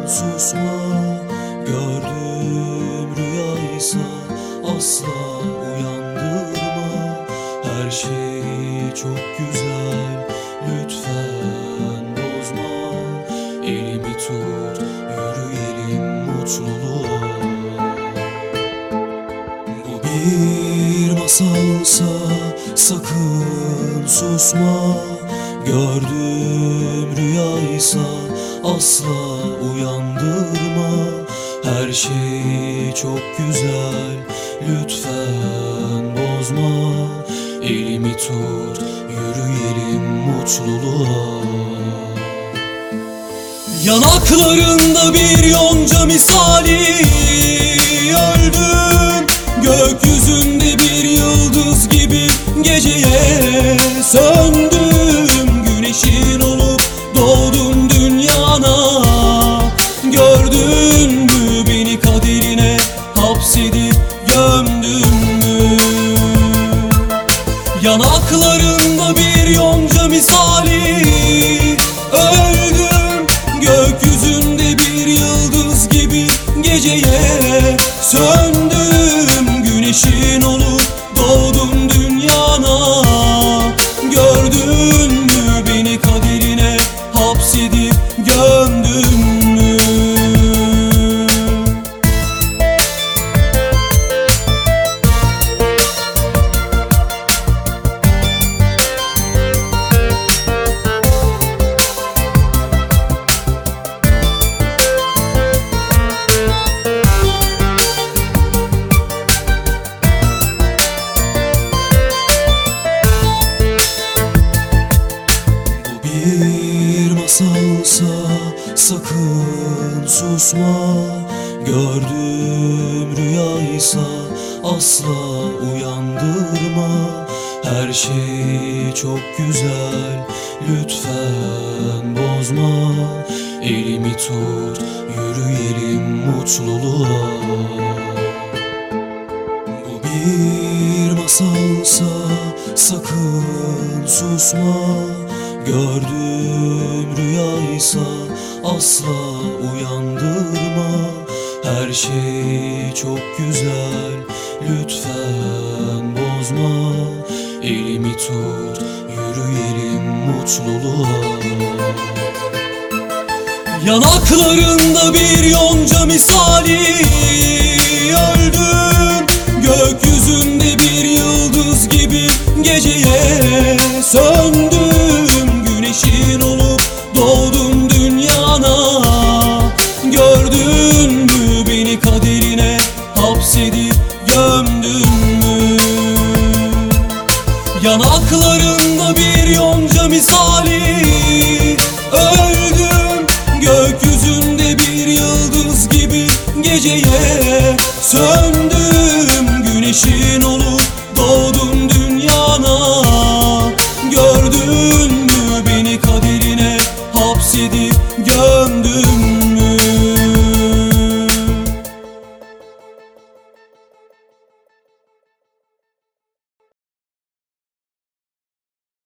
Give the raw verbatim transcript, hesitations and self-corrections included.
susma. Gördüğüm rüyaysa asla uyandırma. Her şey çok güzel, lütfen bozma. Elimi tut, yürüyelim mutluluğa. Bu bir masalsa sakın susma. Gördüğüm rüyaysa asla uyandırma. Her şey çok güzel, lütfen bozma. Elimi tut, yürüyelim mutluluğa. Yanaklarında bir yonca misali öldüm. Gökyüzünde bir yıldız gibi geceye söndüm. Güneşin olup doğdum dünyana. Gördün mü beni kaderine hapsedip gömdün mü? Yanaklarında bir yonca misali öldüm. Gökyüzünde bir yıldız gibi geceye söndüm. Güneşin olup doğdum dünyana. Gördün mü beni kaderine hapsedip gömdün mü? Bir masalsa sakın susma. Gördüğüm rüyaysa asla uyandırma. Her şey çok güzel, lütfen bozma. Elimi tut, yürüyelim mutluluğa. Bu bir masalsa sakın susma. Gördüğüm rüyaysa asla uyandırma. Her şey çok güzel, lütfen bozma. Elimi tut, yürüyelim mutluluğa. Yanaklarında bir yonca misali öldüm. Gökyüzünde bir yıldız gibi geceye söndüm. Güneşin olup doğdum dünyana. Gördün mü beni kaderine hapsedip gömdün mü? Yanaklarında bir yonca misali öldüm. Gökyüzünde bir yıldız gibi geceye söndüm.